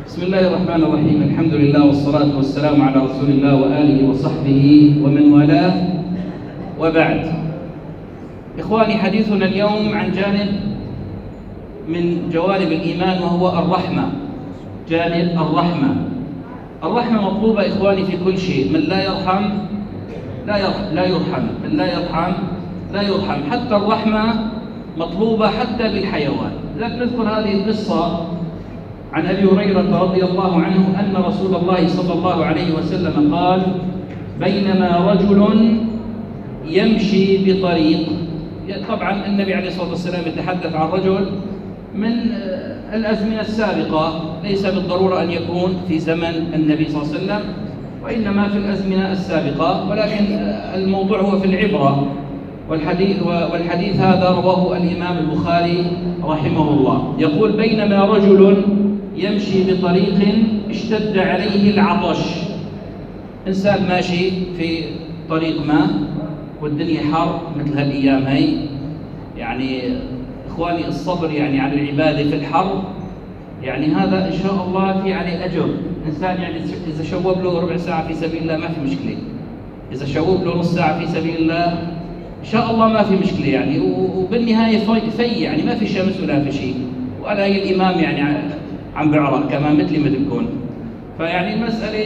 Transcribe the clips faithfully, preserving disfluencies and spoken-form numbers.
بسم الله الرحمن الرحيم. الحمد لله والصلاة والسلام على رسول الله وآله وصحبه ومن والاه، وبعد. إخواني، حديثنا اليوم عن جانب من جوانب الإيمان وهو الرحمة. جانب الرحمة. الرحمة مطلوبة إخواني في كل شيء. من لا يرحم لا يرحم, لا يرحم. من لا يرحم لا يرحم. حتى الرحمة مطلوبة حتى بالحيوان. لذلك نذكر هذه القصة عن أبي هريرة رضي الله عنه أن رسول الله صلى الله عليه وسلم قال: بينما رجل يمشي بطريق. طبعا النبي عليه الصلاة والسلام يتحدث عن رجل من الأزمنة السابقة، ليس بالضرورة أن يكون في زمن النبي صلى الله عليه وسلم، وإنما في الأزمنة السابقة، ولكن الموضوع هو في العبرة. والحديث, والحديث هذا رواه الإمام البخاري رحمه الله. يقول: بينما رجل يمشي بطريق اشتد عليه العطش. إنسان ماشي في طريق ما والدنيا حر مثل هالأيام هي، يعني إخواني الصبر يعني على العبادة في الحر، يعني هذا إن شاء الله في عليه أجر. إنسان يعني إذا شوب له ربع ساعة في سبيل الله ما في مشكلة، إذا شوب له نص ساعة في سبيل الله إن شاء الله ما في مشكلة يعني. وبالنهاية في يعني ما في شمس ولا في شيء، ولا هي الإمام يعني عم بعرق كمان مثل ما تكون. فيعني المسألة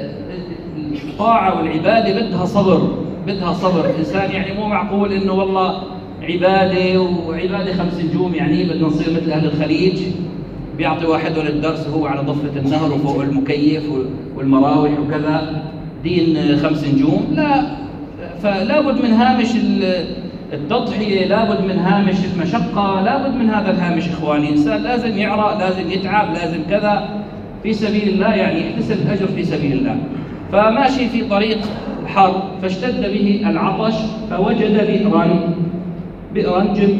الطاعة والعبادة بدها صبر، بدها صبر. إنسان يعني مو معقول إنه والله عبادة وعبادة خمس نجوم يعني بدنا نصير مثل أهل الخليج، بيعطي واحدهم الدرس وهو على ضفة النهر وفوق المكيف والمراوح وكذا، دين خمس نجوم. لا، فلا بد من هامش التضحية، لابد من هامش المشقة، لابد من هذا الهامش إخواني. إنسان لازم يعرق، لازم يتعب، لازم كذا في سبيل الله، يعني يحتسب الأجر في سبيل الله. فماشي في طريق حر فاشتد به العطش، فوجد بئرا بئرا جب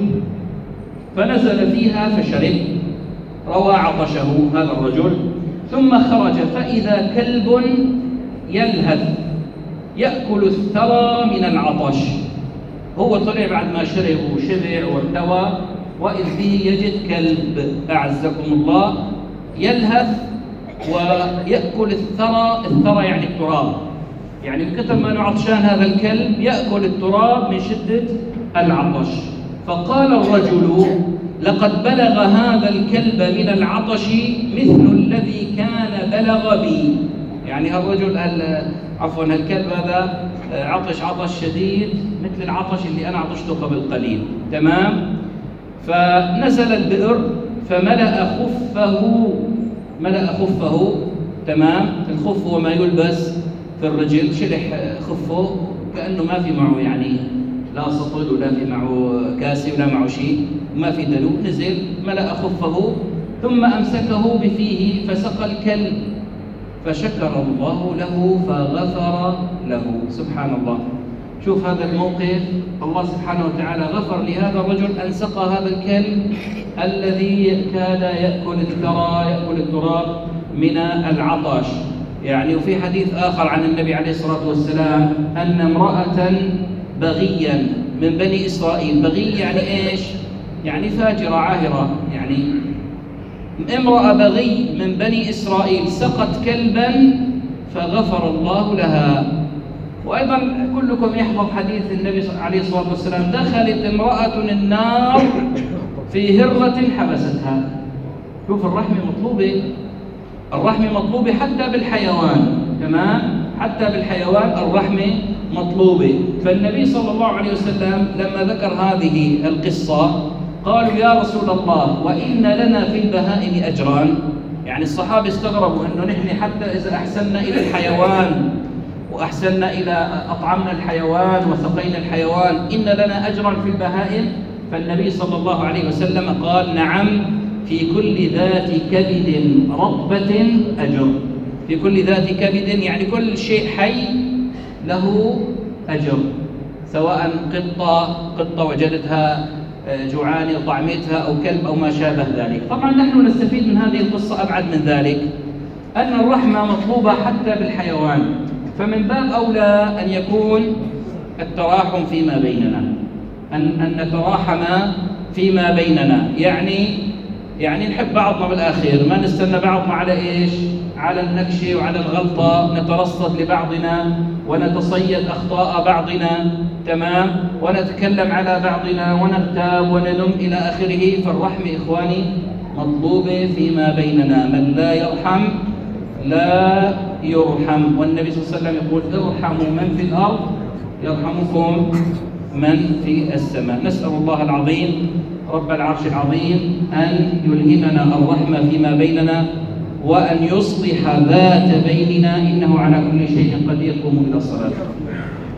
فنزل فيها فشرب، روى عطشه هذا الرجل. ثم خرج فإذا كلب يلهث يأكل الثرى من العطش. هو طلع بعد ما شرب وشبع وارتوى، وإذ به يجد كلب أعزكم الله يلهث ويأكل الثرى. الثرى يعني التراب، يعني من كثر ما أنه عطشان هذا الكلب يأكل التراب من شدة العطش. فقال الرجل: لقد بلغ هذا الكلب من العطش مثل الذي كان بلغ بي. يعني هالرجل عفوا هالكلب هذا عطش عطش شديد مثل العطش اللي أنا عطشته قبل قليل. تمام. فنزل البئر فملأ خفه ملأ خفه تمام. الخف هو ما يلبس في الرجل، شلح خفه كأنه ما في معه يعني لا سطل ولا في معه كاسي ولا معه شيء، ما في دلو. نزل ملأ خفه ثم أمسكه بفيه فسقى الكلب، فشكر الله له فغفر له. سبحان الله. شوف هذا الموقف، الله سبحانه وتعالى غفر لهذا الرجل أن سقى هذا الكلب الذي كاد يأكل الثرى يأكل التراب من العطش يعني. وفي حديث آخر عن النبي عليه الصلاة والسلام أن امرأة بغيا من بني إسرائيل، بغي يعني إيش؟ يعني فاجرة عاهرة، يعني امرأة بغي من بني إسرائيل سقت كلبا فغفر الله لها. وأيضا كلكم يحفظ حديث النبي عليه الصلاة والسلام: دخلت امرأة النار في هرة حبستها. شوف الرحمة مطلوبة، الرحمة مطلوبة حتى بالحيوان. تمام. حتى بالحيوان الرحمة مطلوبة. فالنبي صلى الله عليه وسلم لما ذكر هذه القصة قالوا: يا رسول الله، وإن لنا في البهائم أجران. يعني الصحابة استغربوا أنه نحن حتى إذا أحسننا إلى الحيوان وأحسننا إلى أطعمنا الحيوان وسقينا الحيوان إن لنا أجرا في البهائم. فالنبي صلى الله عليه وسلم قال: نعم، في كل ذات كبد رطبة أجر. في كل ذات كبد يعني كل شيء حي له أجر، سواء قطة قطة وجدتها جوعان طعمتها أو كلب أو ما شابه ذلك. طبعا نحن نستفيد من هذه القصة أبعد من ذلك أن الرحمة مطلوبة حتى بالحيوان. فمن باب أولى أن يكون التراحم فيما بيننا، أن, أن نتراحم فيما بيننا. يعني يعني نحب بعضنا بالآخير، ما نستنى بعضنا على إيش؟ على النكشة وعلى الغلطة، نترصد لبعضنا ونتصيد أخطاء بعضنا، تمام؟ ونتكلم على بعضنا ونغتاب ونلم إلى آخره. فالرحمة إخواني مطلوبة فيما بيننا، من لا يرحم لا يرحم. والنبي صلى الله عليه وسلم يقول ارحموا من في الأرض يرحمكم من في السماء. نسأل الله العظيم رب العرش العظيم أن يلهمنا الرحمة فيما بيننا، وأن يصلح ذات بيننا، إنه على كل شيء قدير. قوموا إلى الصلاة.